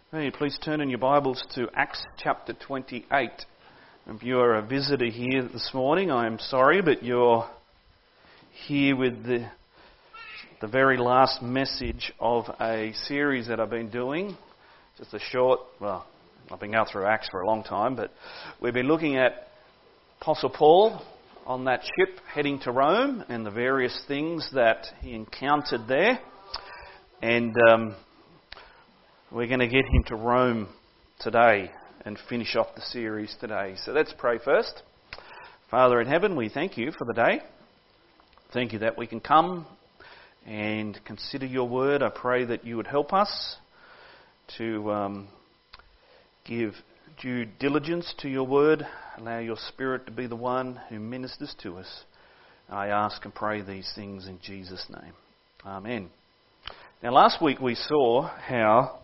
Hey, please turn in your Bibles to Acts chapter 28. If you're a visitor here this morning, I'm sorry, but you're here with the very last message of a series that I've been doing. Just a short, I've been going through Acts for a long time, but we've been looking at Apostle Paul on that ship heading to Rome and the various things that he encountered there. And we're going to get him to Rome today and finish off the series today. So let's pray first. Father in heaven, we thank you for the day. Thank you that we can come and consider your word. I pray that you would help us to give due diligence to your word. Allow your Spirit to be the one who ministers to us. I ask and pray these things in Jesus' name. Amen. Now last week we saw how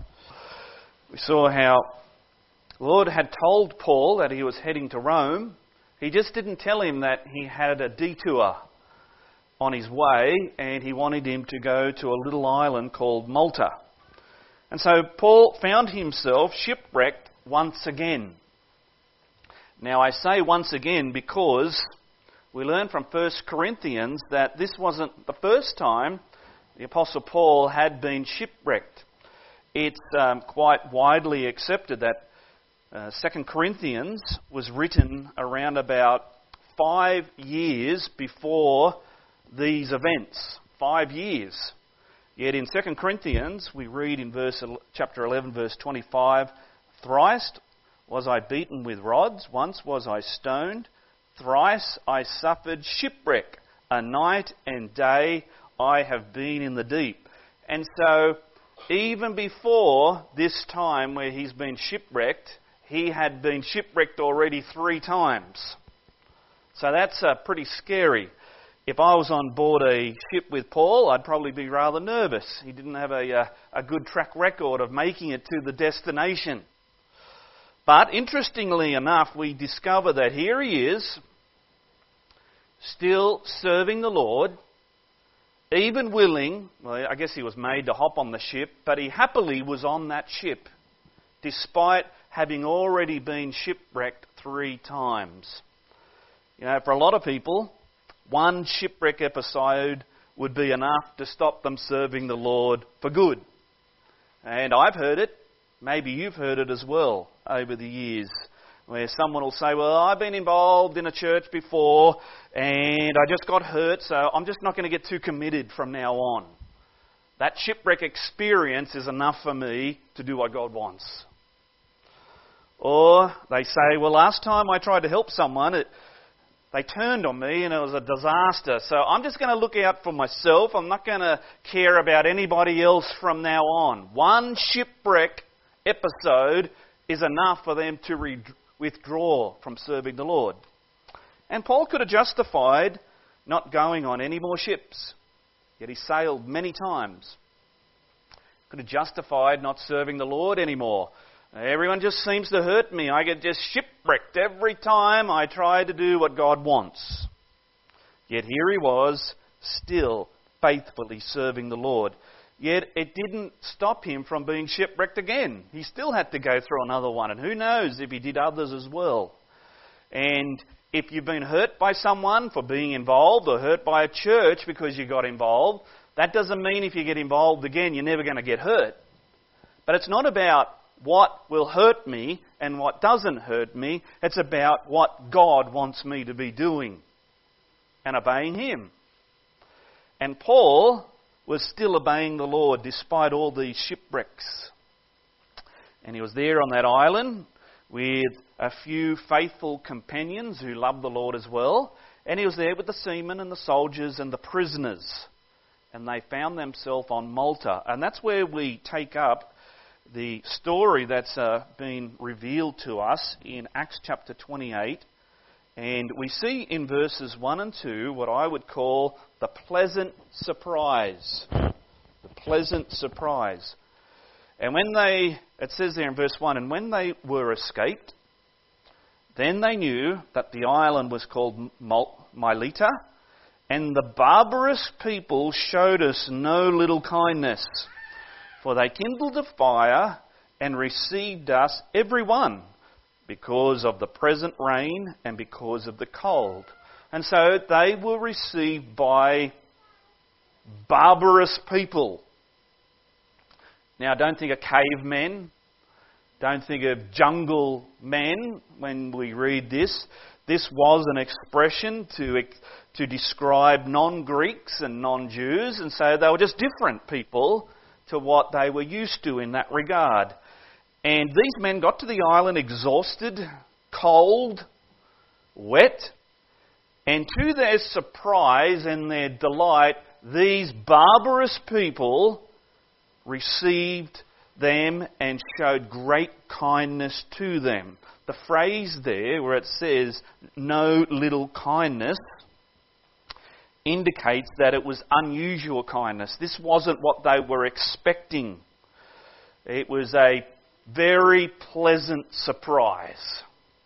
the Lord had told Paul that he was heading to Rome. He just didn't tell him that he had a detour on his way and he wanted him to go to a little island called Malta. And so Paul found himself shipwrecked once again. Now I say once again because we learn from 1 Corinthians that this wasn't the first time the Apostle Paul had been shipwrecked. It's quite widely accepted that 2 Corinthians was written around about 5 years before these events. 5 years. Yet in 2 Corinthians we read in chapter 11 verse 25, "Thrice was I beaten with rods, once was I stoned, thrice I suffered shipwreck, a night and day I have been in the deep." And so even before this time where he's been shipwrecked, he had been shipwrecked already 3 times. So that's pretty scary. If I was on board a ship with Paul, I'd probably be rather nervous. He didn't have a good track record of making it to the destination. But interestingly enough, we discover that here he is, still serving the Lord, even willing, well, I guess he was made to hop on the ship, but he happily was on that ship, despite having already been shipwrecked 3 times. You know, for a lot of people, one shipwreck episode would be enough to stop them serving the Lord for good. And I've heard it, maybe you've heard it as well over the years, where someone will say, "Well, I've been involved in a church before and I just got hurt, so I'm just not going to get too committed from now on. That shipwreck experience is enough for me to do what God wants." Or they say, "Well, last time I tried to help someone, they turned on me and it was a disaster, so I'm just going to look out for myself. I'm not going to care about anybody else from now on." One shipwreck episode is enough for them to withdraw from serving the Lord. And Paul could have justified not going on any more ships, yet he sailed many times. Could have justified not serving the Lord anymore. Everyone just seems to hurt me. I get just shipwrecked every time I try to do what God wants. Yet here he was, still faithfully serving the Lord. Yet it didn't stop him from being shipwrecked again. He still had to go through another one. And who knows if he did others as well. And if you've been hurt by someone for being involved or hurt by a church because you got involved, that doesn't mean if you get involved again, you're never going to get hurt. But it's not about what will hurt me and what doesn't hurt me. It's about what God wants me to be doing and obeying Him. And Paul was still obeying the Lord despite all these shipwrecks. And he was there on that island with a few faithful companions who loved the Lord as well. And he was there with the seamen and the soldiers and the prisoners. And they found themselves on Malta. And that's where we take up the story that's been revealed to us in Acts chapter 28. And we see in verses 1 and 2 what I would call the pleasant surprise. The pleasant surprise. And it says there in verse 1, "And when they were escaped, then they knew that the island was called Melita, and the barbarous people showed us no little kindness. For they kindled a fire and received us, every one, because of the present rain and because of the cold. And so they were received by barbarous people. Now, don't think of cavemen. Don't think of jungle men when we read this. This was an expression to describe non-Greeks and non-Jews, and so they were just different people to what they were used to in that regard. And these men got to the island exhausted, cold, wet, and to their surprise and their delight, these barbarous people received them and showed great kindness to them. The phrase there where it says, no little kindness, indicates that it was unusual kindness. This wasn't what they were expecting. It was a very pleasant surprise.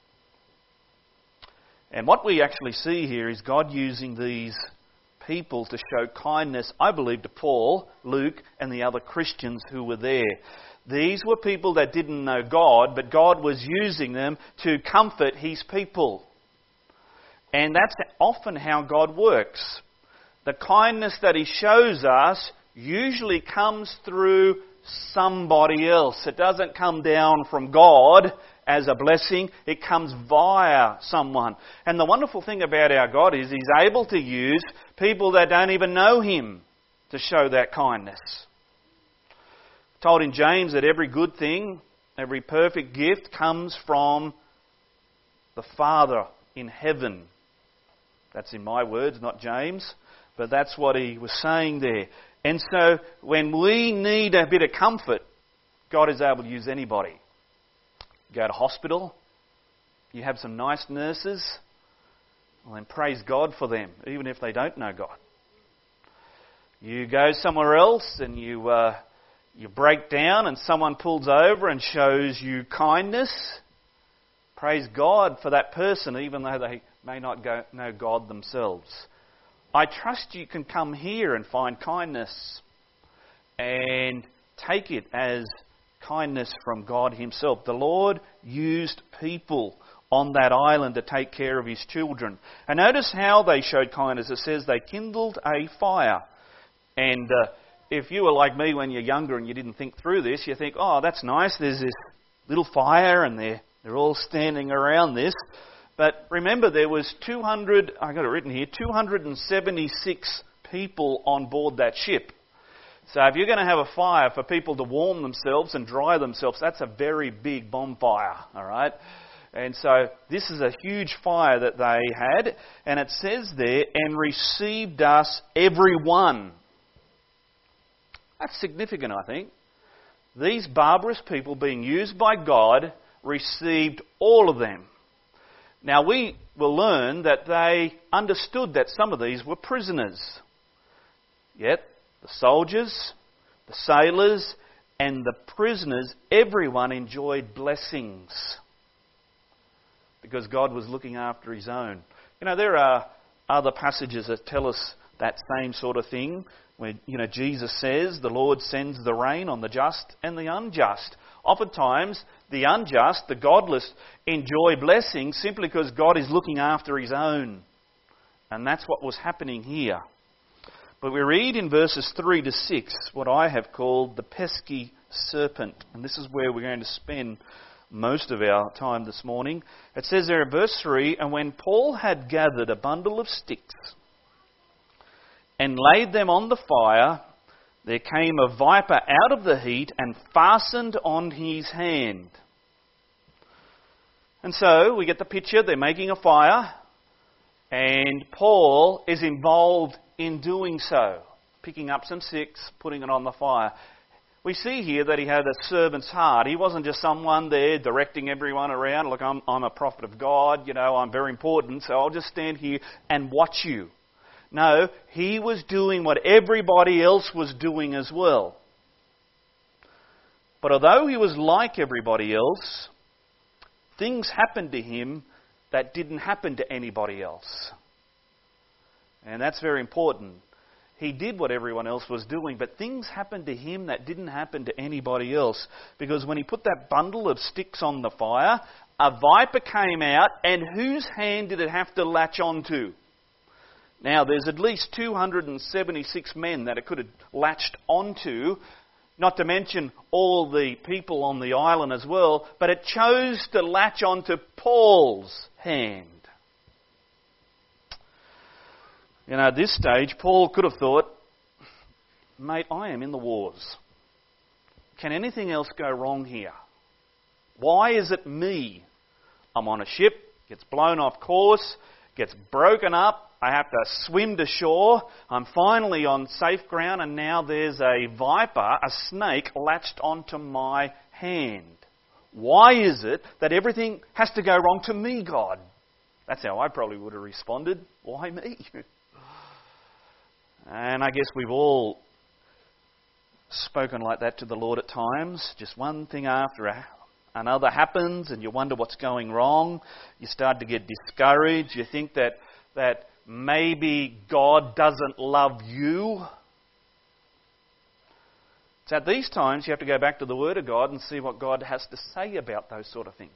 And what we actually see here is God using these people to show kindness, I believe, to Paul, Luke, and the other Christians who were there. These were people that didn't know God, but God was using them to comfort His people. And that's often how God works. The kindness that He shows us usually comes through somebody else. It doesn't come down from God as a blessing. It comes via someone. And the wonderful thing about our God is He's able to use people that don't even know Him to show that kindness. Told in James that every good thing, every perfect gift comes from the Father in heaven. That's in my words, not James, but that's what he was saying there. And so when we need a bit of comfort, God is able to use anybody. You go to hospital, you have some nice nurses, well then praise God for them, even if they don't know God. You go somewhere else and you break down and someone pulls over and shows you kindness. Praise God for that person, even though they may not know God themselves. I trust you can come here and find kindness and take it as kindness from God Himself. The Lord used people on that island to take care of His children. And notice how they showed kindness. It says they kindled a fire. And if you were like me when you're younger and you didn't think through this, you think, oh, that's nice. There's this little fire and they're all standing around this. But remember, there was 276 people on board that ship. So if you're going to have a fire for people to warm themselves and dry themselves, that's a very big bonfire, all right? And so this is a huge fire that they had. And it says there, and received us every one. That's significant, I think. These barbarous people being used by God received all of them. Now we will learn that they understood that some of these were prisoners. Yet the soldiers, the sailors, and the prisoners, everyone enjoyed blessings because God was looking after His own. You know, there are other passages that tell us that same sort of thing. When, Jesus says the Lord sends the rain on the just and the unjust. Oftentimes, the unjust, the godless, enjoy blessings simply because God is looking after His own. And that's what was happening here. But we read in verses 3 to 6 what I have called the pesky serpent. And this is where we're going to spend most of our time this morning. It says there in verse 3, and when Paul had gathered a bundle of sticks and laid them on the fire, there came a viper out of the heat and fastened on his hand. And so we get the picture. They're making a fire, and Paul is involved in doing so, picking up some sticks, putting it on the fire. We see here that he had a servant's heart. He wasn't just someone there directing everyone around. Look, I'm a prophet of God, I'm very important, so I'll just stand here and watch you. No, he was doing what everybody else was doing as well. But although he was like everybody else, things happened to him that didn't happen to anybody else. And that's very important. he did what everyone else was doing, but things happened to him that didn't happen to anybody else. Because when he put that bundle of sticks on the fire, a viper came out, and whose hand did it have to latch onto? Now, there's at least 276 men that it could have latched onto, not to mention all the people on the island as well, but it chose to latch onto Paul's hand. You know, at this stage, Paul could have thought, mate, I am in the wars. Can anything else go wrong here? Why is it me? I'm on a ship, gets blown off course, gets broken up, I have to swim to shore, I'm finally on safe ground, and now there's a viper, a snake, latched onto my hand. Why is it that everything has to go wrong to me, God? That's how I probably would have responded. Why me? And I guess we've all spoken like that to the Lord at times. Just one thing after another happens and you wonder what's going wrong. You start to get discouraged. You think that maybe God doesn't love you. It's at these times you have to go back to the Word of God and see what God has to say about those sort of things.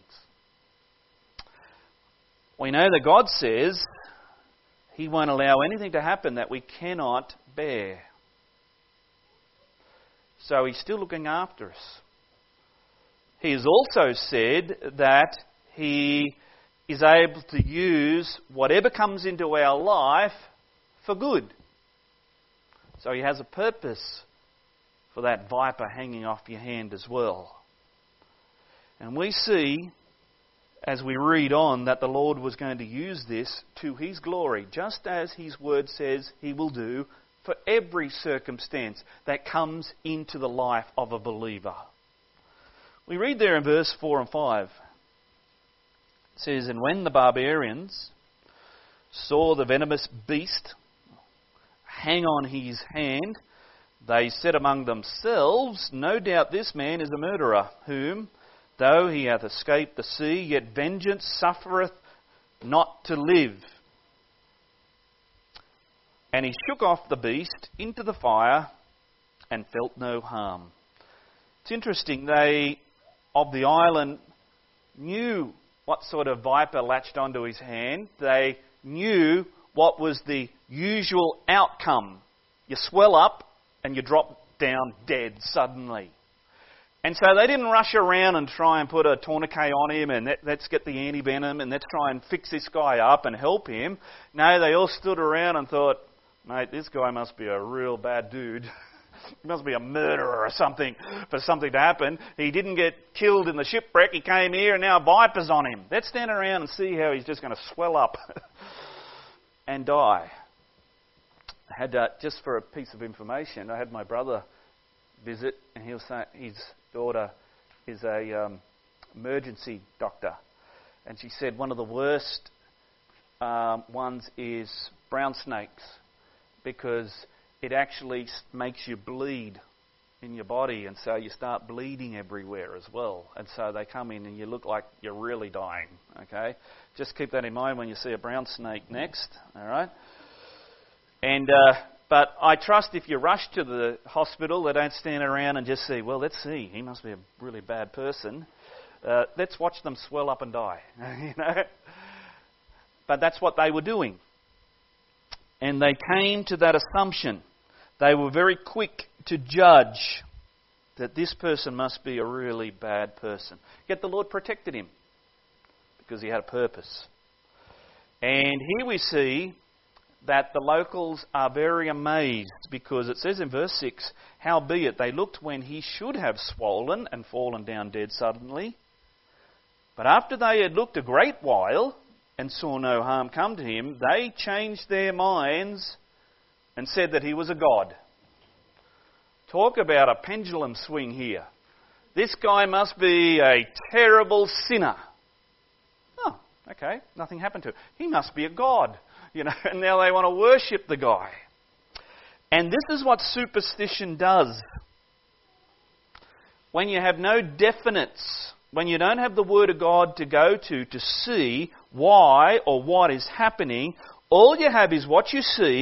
We know that God says He won't allow anything to happen that we cannot bear. So He's still looking after us. He has also said that He is able to use whatever comes into our life for good. So He has a purpose for that viper hanging off your hand as well. And we see, as we read on, that the Lord was going to use this to His glory, just as His word says He will do for every circumstance that comes into the life of a believer. We read there in verse 4 and 5. It says, "And when the barbarians saw the venomous beast hang on his hand, they said among themselves, No doubt this man is a murderer, whom, though he hath escaped the sea, yet vengeance suffereth not to live. And he shook off the beast into the fire and felt no harm." It's interesting, they of the island knew what sort of viper latched onto his hand. They knew what was the usual outcome. You swell up and you drop down dead suddenly. And so they didn't rush around and try and put a tourniquet on him and let's get the anti-venom and let's try and fix this guy up and help him. No, they all stood around and thought, mate, this guy must be a real bad dude. He must be a murderer or something for something to happen. He didn't get killed in the shipwreck. He came here and now a viper's on him. Let's stand around and see how he's just going to swell up and die. I had, just for a piece of information, I had my brother visit, and he was saying his daughter is a emergency doctor, and she said one of the worst ones is brown snakes, because it actually makes you bleed in your body, and so you start bleeding everywhere as well. And so they come in and you look like you're really dying. Okay, just keep that in mind when you see a brown snake next. All right. And but I trust if you rush to the hospital, they don't stand around and just see, well, let's see, he must be a really bad person. Let's watch them swell up and die. You know. But that's what they were doing. And they came to that assumption. They were very quick to judge that this person must be a really bad person. Yet the Lord protected him because he had a purpose. And here we see that the locals are very amazed, because it says in verse 6, "Howbeit they looked when he should have swollen and fallen down dead suddenly. But after they had looked a great while and saw no harm come to him, they changed their minds and said that he was a god." Talk about a pendulum swing here. This guy must be a terrible sinner. Oh, okay, nothing happened to him. He must be a god, you know, and now they want to worship the guy. And this is what superstition does. When you have no definites, when you don't have the Word of God to go to see why or what is happening, all you have is what you see,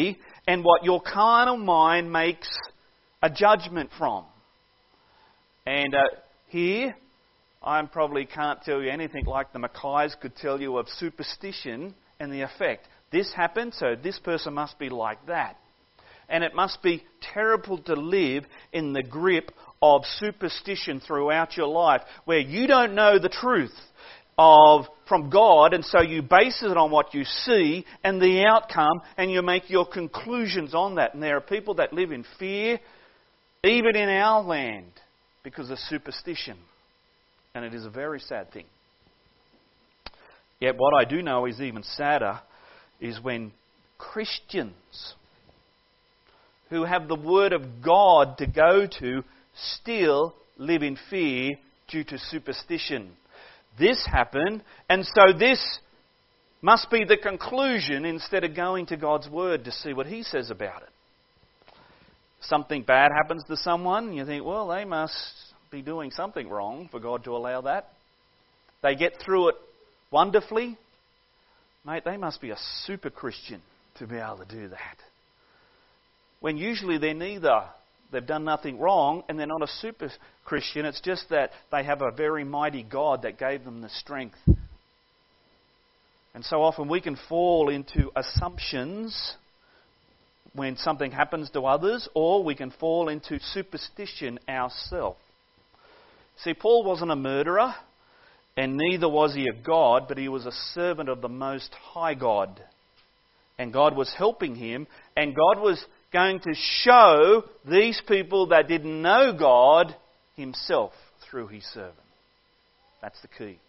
and what your carnal mind makes a judgment from. And here, I probably can't tell you anything like the Mackays could tell you of superstition and the effect. This happened, so this person must be like that. And it must be terrible to live in the grip of superstition throughout your life, where you don't know the truth from God, and so you base it on what you see and the outcome, and you make your conclusions on that. And there are people that live in fear, even in our land, because of superstition. And it is a very sad thing. Yet what I do know is even sadder is when Christians who have the Word of God to go to still live in fear due to superstition. This happened, and so this must be the conclusion instead of going to God's Word to see what He says about it. Something bad happens to someone, you think, well, they must be doing something wrong for God to allow that. They get through it wonderfully. Mate, they must be a super Christian to be able to do that. When usually they're neither. They've done nothing wrong and they're not a super Christian. It's just that they have a very mighty God that gave them the strength. And so often we can fall into assumptions when something happens to others, or we can fall into superstition ourselves. See, Paul wasn't a murderer, and neither was he a god, but he was a servant of the Most High God. And God was helping him, and God was going to show these people that didn't know God Himself through His servant. That's the key.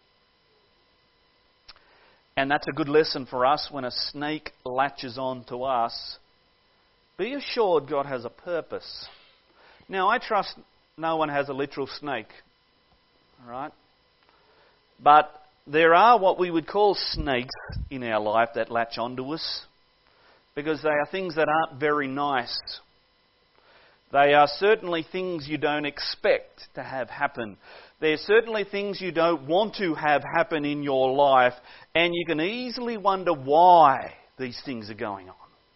And that's a good lesson for us when a snake latches on to us. Be assured God has a purpose. Now, I trust no one has a literal snake. All right? But there are what we would call snakes in our life that latch onto us, because they are things that aren't very nice. They are certainly things you don't expect to have happen. They're certainly things you don't want to have happen in your life, and you can easily wonder why these things are going on.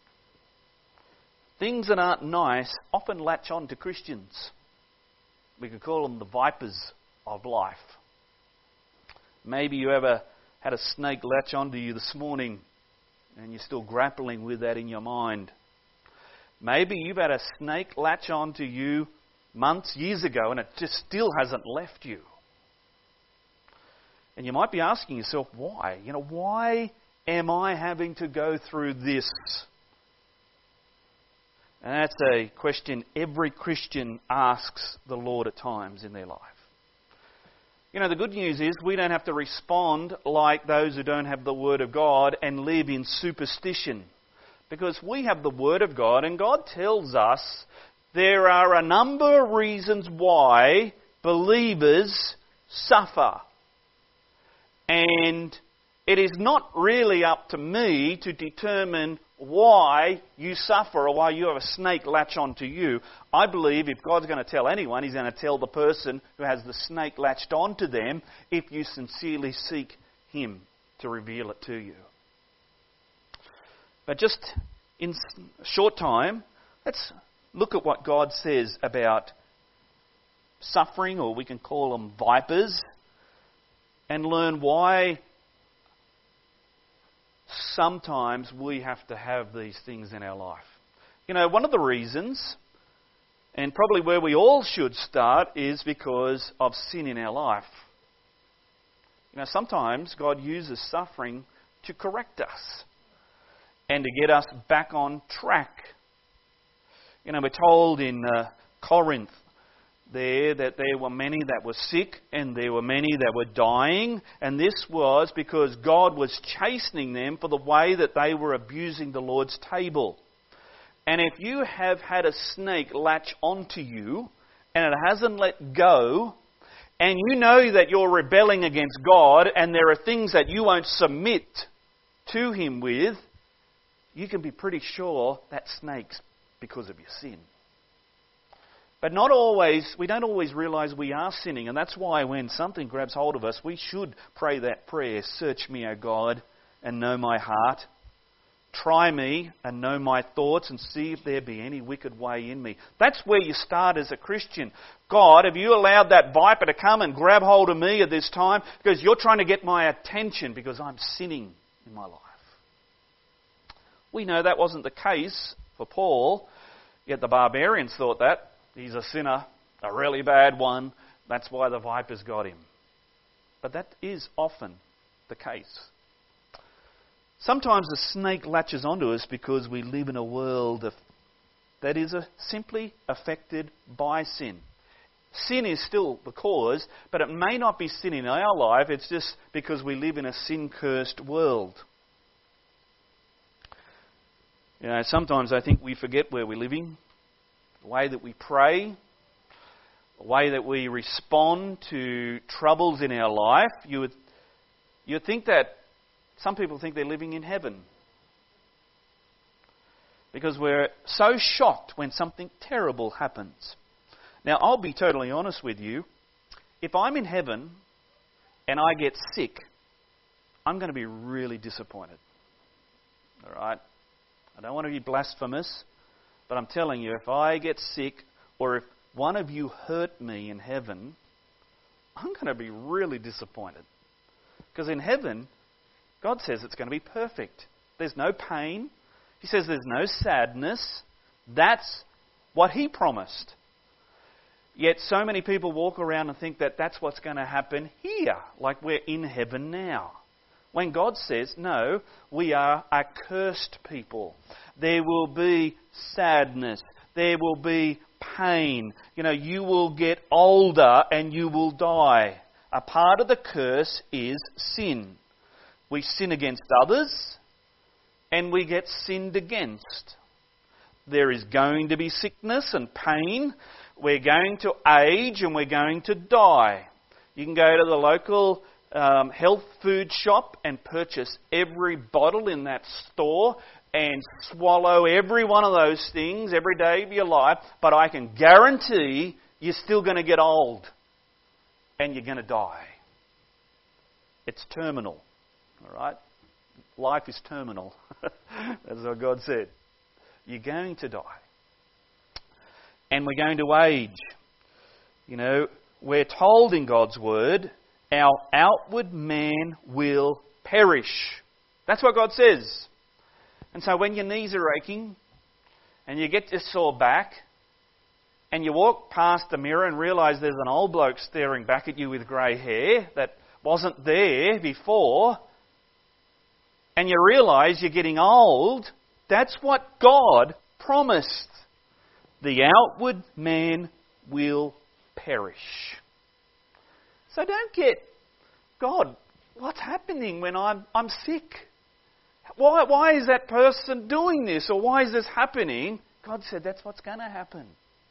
Things that aren't nice often latch on to Christians. We could call them the vipers of life. Maybe you ever had a snake latch onto you this morning and you're still grappling with that in your mind. Maybe you've had a snake latch onto you months, years ago, and it just still hasn't left you. And you might be asking yourself, why? Why am I having to go through this? And that's a question every Christian asks the Lord at times in their life. The good news is we don't have to respond like those who don't have the Word of God and live in superstition. Because we have the Word of God, and God tells us there are a number of reasons why believers suffer. And it is not really up to me to determine why you suffer or why you have a snake latch onto you. I believe if God's going to tell anyone, He's going to tell the person who has the snake latched onto them if you sincerely seek Him to reveal it to you. But just in a short time, let's look at what God says about suffering, or we can call them vipers, and learn why sometimes we have to have these things in our life. One of the reasons, and probably where we all should start, is because of sin in our life. Sometimes God uses suffering to correct us and to get us back on track. We're told in Corinth there that there were many that were sick and there were many that were dying, and this was because God was chastening them for the way that they were abusing the Lord's table. And if you have had a snake latch onto you and it hasn't let go, and you know that you're rebelling against God and there are things that you won't submit to Him with, you can be pretty sure that snake's because of your sin. But we don't always realise we are sinning, and that's why when something grabs hold of us, we should pray that prayer, "Search me, O God, and know my heart." Try me and know my thoughts and see if there be any wicked way in me. That's where you start as a Christian. God, have you allowed that viper to come and grab hold of me at this time because you're trying to get my attention because I'm sinning in my life? We know that wasn't the case for Paul, yet the barbarians thought that. He's a sinner, a really bad one. That's why the vipers got him. But that is often the case. Sometimes the snake latches onto us because we live in a world that is simply affected by sin. Sin is still the cause, but it may not be sin in our life. It's just because we live in a sin-cursed world. You know, sometimes I think we forget where we're living, the way that we pray, the way that we respond to troubles in our life. You would think that some people think they're living in heaven because we're so shocked when something terrible happens. Now, I'll be totally honest with you. If I'm in heaven and I get sick, I'm going to be really disappointed. All right? I don't want to be blasphemous, but I'm telling you, if I get sick or if one of you hurt me in heaven, I'm going to be really disappointed. Because in heaven, God says it's going to be perfect. There's no pain. He says there's no sadness. That's what He promised. Yet so many people walk around and think that that's what's going to happen here, like we're in heaven now. When God says, no, we are a cursed people. There will be sadness. There will be pain. You know, you will get older and you will die. A part of the curse is sin. We sin against others and we get sinned against. There is going to be sickness and pain. We're going to age and we're going to die. You can go to the local health food shop and purchase every bottle in that store and swallow every one of those things every day of your life, but I can guarantee you're still going to get old and you're going to die. It's terminal. All right? Life is terminal. That's what God said. You're going to die. And we're going to age. You know, we're told in God's Word, our outward man will perish. That's what God says. And so when your knees are aching and you get this sore back and you walk past the mirror and realise there's an old bloke staring back at you with grey hair that wasn't there before, and you realise you're getting old, that's what God promised. The outward man will perish. So don't get, God, what's happening when I'm sick? Why is that person doing this? Or why is this happening? God said that's what's going to happen.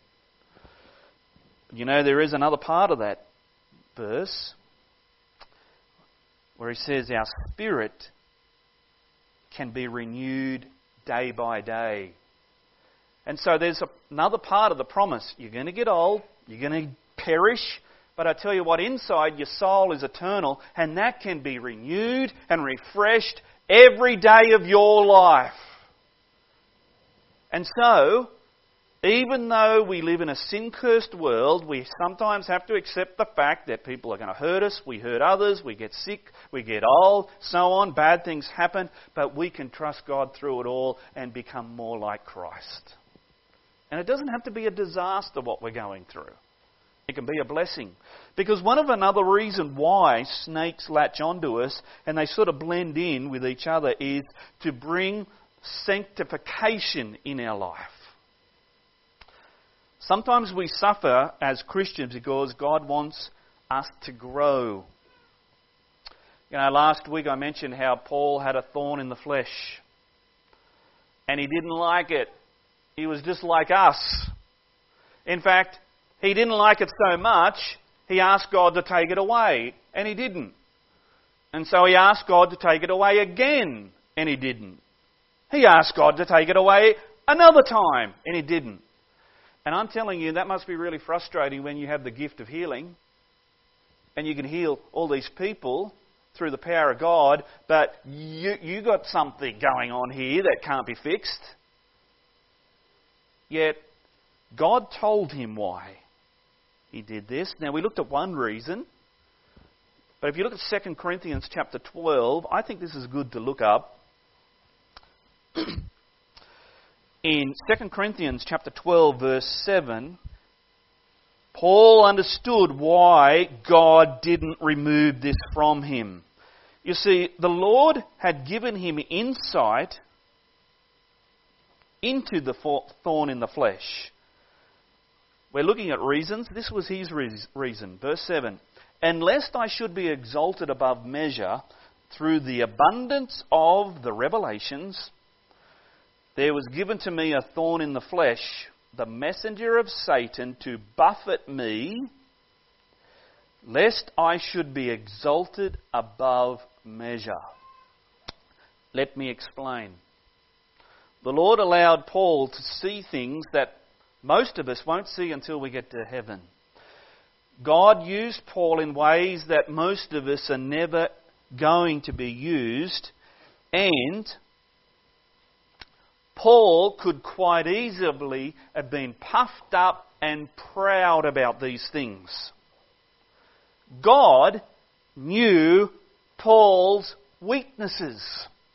You know, there is another part of that verse where He says our spirit can be renewed day by day. And so there's another part of the promise. You're going to get old, you're going to perish, but I tell you what, inside your soul is eternal, and that can be renewed and refreshed every day of your life. And so, even though we live in a sin-cursed world, we sometimes have to accept the fact that people are going to hurt us, we hurt others, we get sick, we get old, so on, bad things happen, but we can trust God through it all and become more like Christ. And it doesn't have to be a disaster what we're going through. It can be a blessing. Because another reason why snakes latch onto us and they sort of blend in with each other is to bring sanctification in our life. Sometimes we suffer as Christians because God wants us to grow. You know, last week I mentioned how Paul had a thorn in the flesh. And he didn't like it. He was just like us. In fact, he didn't like it so much, he asked God to take it away. And He didn't. And so he asked God to take it away again. And He didn't. He asked God to take it away another time. And He didn't. And I'm telling you, that must be really frustrating when you have the gift of healing and you can heal all these people through the power of God, but you got something going on here that can't be fixed. Yet, God told him why he did this. Now, we looked at one reason, but if you look at 2 Corinthians chapter 12, I think this is good to look up. In 2 Corinthians chapter 12, verse 7, Paul understood why God didn't remove this from him. You see, the Lord had given him insight into the thorn in the flesh. We're looking at reasons. This was his reason. Verse 7. And lest I should be exalted above measure through the abundance of the revelations, there was given to me a thorn in the flesh, the messenger of Satan, to buffet me, lest I should be exalted above measure. Let me explain. The Lord allowed Paul to see things that most of us won't see until we get to heaven. God used Paul in ways that most of us are never going to be used, and Paul could quite easily have been puffed up and proud about these things. God knew Paul's weaknesses.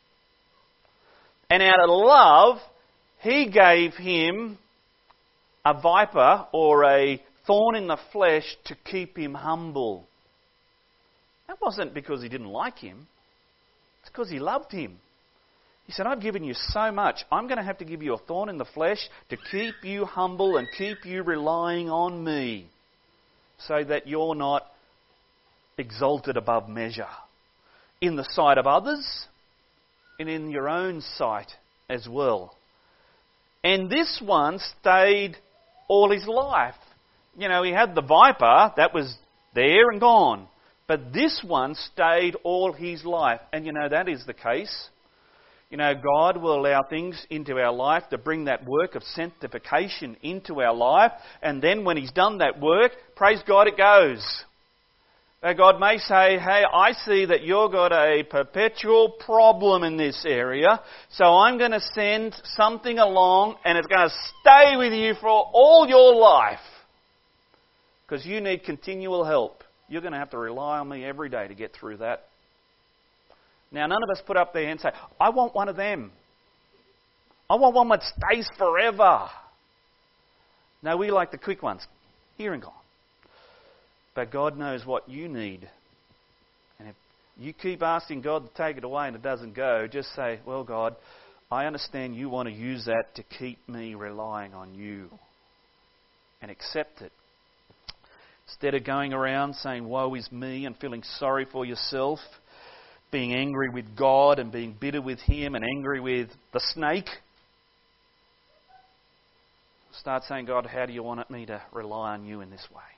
And out of love, he gave him a viper or a thorn in the flesh to keep him humble. That wasn't because he didn't like him. It's because he loved him. He said, I've given you so much. I'm going to have to give you a thorn in the flesh to keep you humble and keep you relying on me so that you're not exalted above measure in the sight of others and in your own sight as well. And this one stayed all his life. You know, he had the viper that was there and gone. But this one stayed all his life. And you know, that is the case. You know, God will allow things into our life to bring that work of sanctification into our life. And then when He's done that work, praise God, it goes. God may say, hey, I see that you've got a perpetual problem in this area, so I'm going to send something along and it's going to stay with you for all your life. Because you need continual help. You're going to have to rely on me every day to get through that. Now, none of us put up their hand and say, I want one of them. I want one that stays forever. No, we like the quick ones. Here and gone. But God knows what you need. And if you keep asking God to take it away and it doesn't go, just say, well, God, I understand you want to use that to keep me relying on you. And accept it. Instead of going around saying, woe is me, and feeling sorry for yourself, being angry with God and being bitter with Him and angry with the snake, start saying, God, how do you want me to rely on you in this way?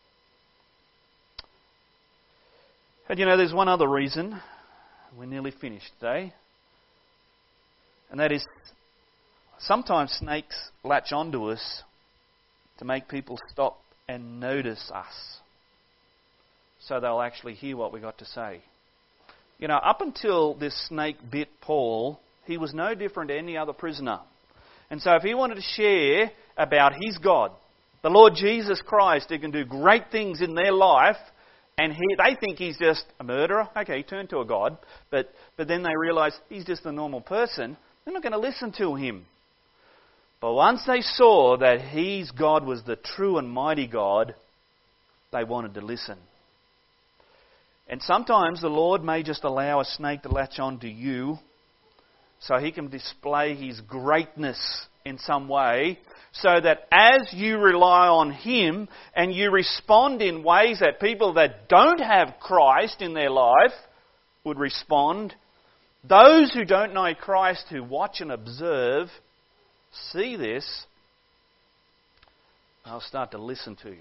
And you know, there's one other reason. We're nearly finished today. And that is, sometimes snakes latch onto us to make people stop and notice us, so they'll actually hear what we've got to say. You know, up until this snake bit Paul, he was no different to any other prisoner. And so if he wanted to share about his God, the Lord Jesus Christ, who can do great things in their life, and they think he's just a murderer, okay, he turned to a God, but then they realise he's just a normal person, they're not going to listen to him. But once they saw that his God was the true and mighty God, they wanted to listen. And sometimes the Lord may just allow a snake to latch on to you so He can display His greatness in some way, so that as you rely on Him and you respond in ways that people that don't have Christ in their life would respond, those who don't know Christ, who watch and observe, see this, they'll start to listen to you.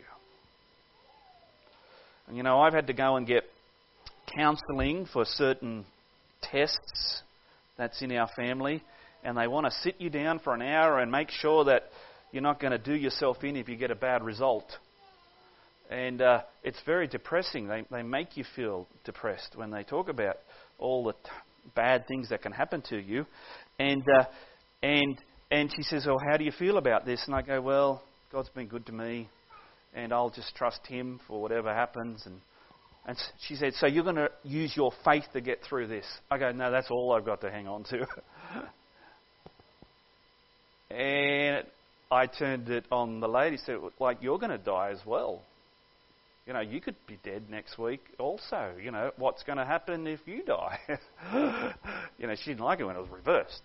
And you know, I've had to go and get counselling for certain tests that's in our family, and they want to sit you down for an hour and make sure that you're not going to do yourself in if you get a bad result. And it's very depressing. They make you feel depressed when they talk about all the bad things that can happen to you. And she says, "Oh, how do you feel about this?" And I go, "Well, God's been good to me, and I'll just trust Him for whatever happens." And she said, "So you're going to use your faith to get through this?" I go, "No, that's all I've got to hang on to." And I turned it on the lady, said, "Like, you're going to die as well. You know, you could be dead next week also. You know, what's going to happen if you die?" You know, she didn't like it when it was reversed.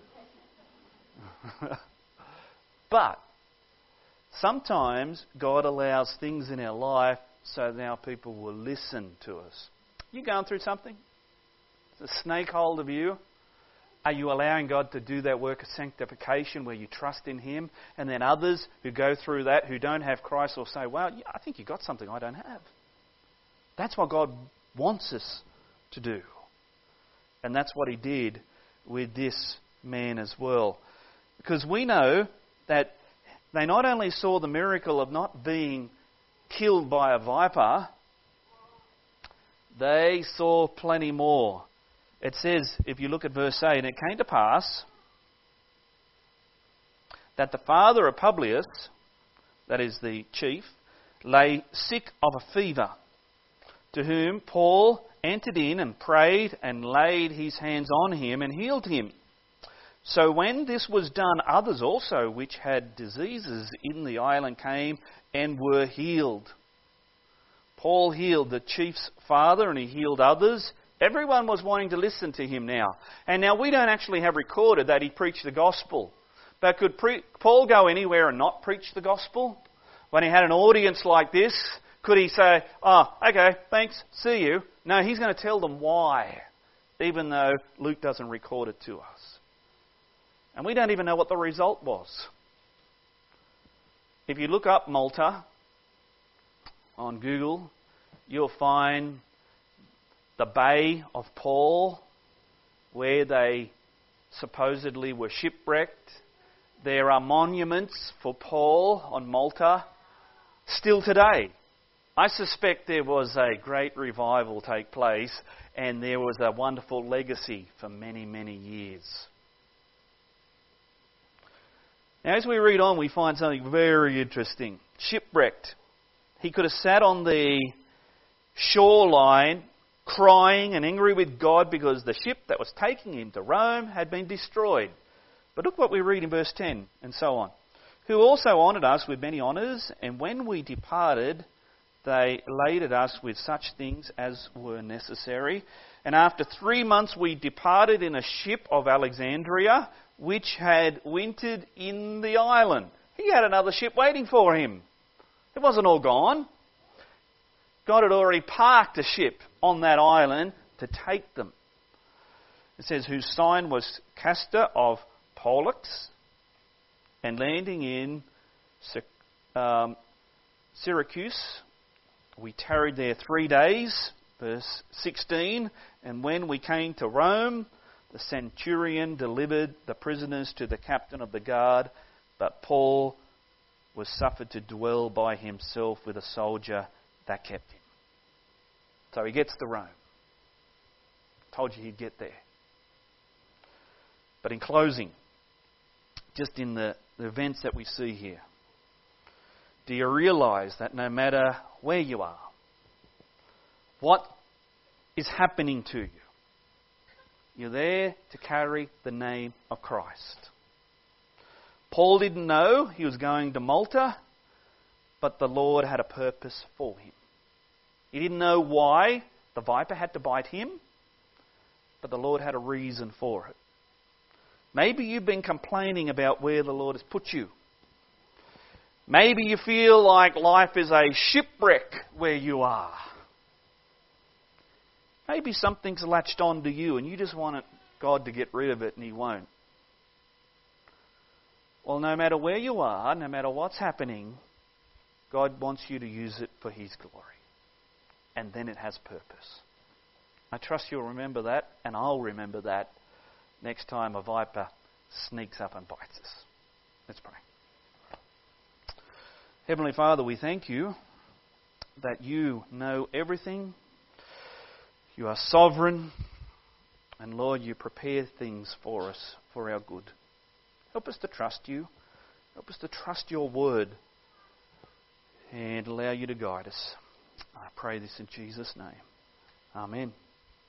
But sometimes God allows things in our life so now people will listen to us. You going through something? Is a snake hold of you? Are you allowing God to do that work of sanctification where you trust in Him? And then others who go through that, who don't have Christ, will say, "Well, I think you got something I don't have." That's what God wants us to do. And that's what He did with this man as well. Because we know that they not only saw the miracle of not being killed by a viper, they saw plenty more. It says, if you look at verse 8, "And it came to pass that the father of Publius," that is the chief, "lay sick of a fever, to whom Paul entered in and prayed and laid his hands on him and healed him. So when this was done, others also which had diseases in the island came and were healed." Paul healed the chief's father and he healed others. Everyone was wanting to listen to him now. And now we don't actually have recorded that he preached the gospel. But could Paul go anywhere and not preach the gospel? When he had an audience like this, could he say, "Oh, okay, thanks, see you"? No, he's going to tell them why, even though Luke doesn't record it to us. And we don't even know what the result was. If you look up Malta on Google, you'll find the Bay of Paul, where they supposedly were shipwrecked. There are monuments for Paul on Malta still today. I suspect there was a great revival take place and there was a wonderful legacy for many, many years. Now, as we read on, we find something very interesting. Shipwrecked. He could have sat on the shoreline crying and angry with God because the ship that was taking him to Rome had been destroyed. But look what we read in verse 10 and so on. "Who also honoured us with many honours, and when we departed, they laded us with such things as were necessary. And after 3 months we departed in a ship of Alexandria, which had wintered in the island." He had another ship waiting for him. It wasn't all gone. God had already parked a ship on that island to take them. It says, "Whose sign was Castor of Pollux, and landing in Syracuse, we tarried there 3 days." Verse 16, "And when we came to Rome, the centurion delivered the prisoners to the captain of the guard, but Paul was suffered to dwell by himself with a soldier that kept him." So he gets to Rome. Told you he'd get there. But in closing, just in the events that we see here, do you realise that no matter where you are, what is happening to you, you're there to carry the name of Christ? Paul didn't know he was going to Malta, but the Lord had a purpose for him. He didn't know why the viper had to bite him, but the Lord had a reason for it. Maybe you've been complaining about where the Lord has put you. Maybe you feel like life is a shipwreck where you are. Maybe something's latched on to you and you just want God to get rid of it and He won't. Well, no matter where you are, no matter what's happening, God wants you to use it for His glory. And then it has purpose. I trust you'll remember that, and I'll remember that next time a viper sneaks up and bites us. Let's pray. Heavenly Father, we thank You that you know everything, you are sovereign, and Lord, you prepare things for us, for our good. Help us to trust you. Help us to trust your word and allow you to guide us. I pray this in Jesus' name. Amen.